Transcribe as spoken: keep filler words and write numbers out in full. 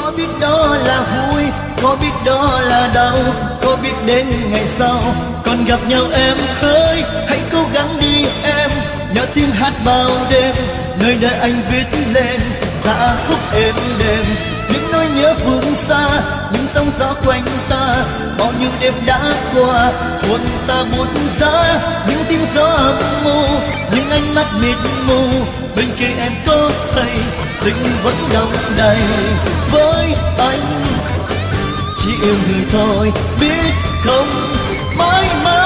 Có biết đó là vui, có biết đó là đau, có biết đến ngày sau còn gặp nhau em ơi. Hãy cố gắng đi em, nhớ tiếng hát bao đêm, nơi nơi anh viết lên ca khúc êm đềm. Những nỗi nhớ phương xa, những sóng gió quanh ta, bao nhiêu đêm đã qua buồn ta buồn giá. Những tiếng gió âm mưu, những ánh mắt mịt mù, bên kia em có thấy tình vẫn đong đầy. Với anh chỉ yêu người thôi, biết không mãi mãi